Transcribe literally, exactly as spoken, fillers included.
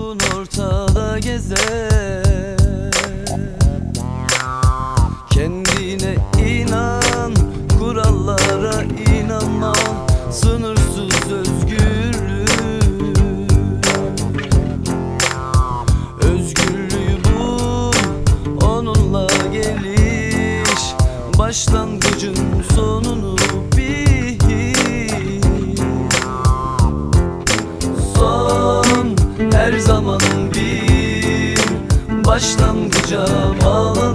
Ruhun ortada gezer. Kendine inan, kurallara inanma. Sınırsız özgürlük. Özgürlüğü bul, onunla geliş. Başlangıcın sonunu bil. Son her zaman bir başlangıca bağlı.